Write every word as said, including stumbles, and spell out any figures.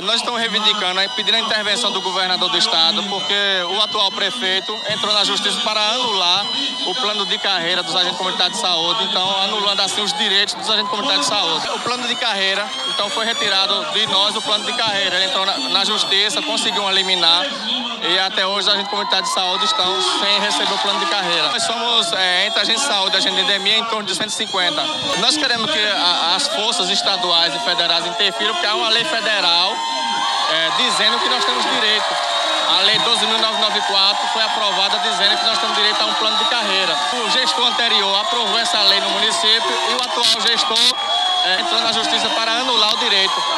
nós estamos reivindicando, pedindo a intervenção do governador do estado, porque o atual prefeito entrou na justiça para anular o plano de carreira dos agentes comunitários de saúde, então anulando assim os direitos dos agentes comunitários de saúde. O plano de carreira, então, foi retirado de nós o plano de carreira. Ele entrou na, na justiça, conseguiu uma liminar e até hoje os agentes comunitários de saúde estão sem receber o plano de carreira. Nós somos, é, entre agentes de saúde e agentes de endemia, em torno de cento e cinquenta. Nós queremos que a, as forças estaduais e federais interfiram, porque há uma lei federal é, dizendo que nós temos direito. A lei doze mil novecentos e noventa e quatro foi aprovada dizendo que nós temos direito a um plano de carreira. O gestor anterior aprovou essa lei no município e o atual gestor é, entrou na justiça para anular o direito.